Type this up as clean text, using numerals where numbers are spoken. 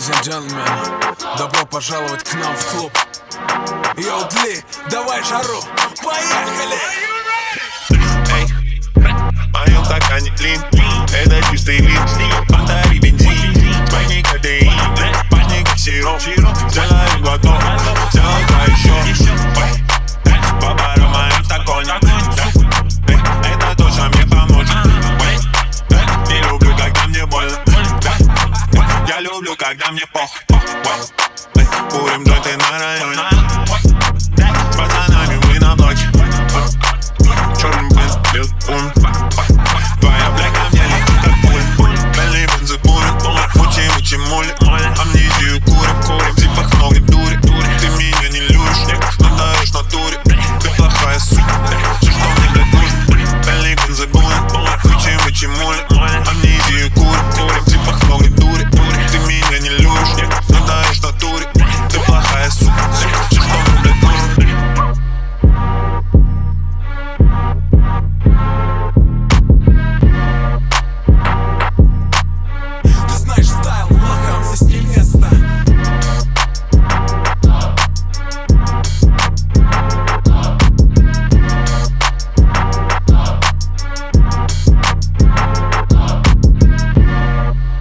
Ladies and gentlemen, добро пожаловать к нам в клуб. Йоу, Дли, давай жару, поехали! Эй, в моем стакане клин, это чистый лин. Подари бензин, пахнет кадеин, пахнет как сироп. Сделай глоток, сделай еще. Бабара в моем стакане, это тоже мне поможет. Не люблю, когда мне больно. Я люблю, когда мне похуй. Курим джойнты на районе. С пацанами мы на блоке. Черный бенз, белый ум. Твоя бляка мне летит как пуля. Белый бензы курим. Мучи-мучи мули. Амнезию курим.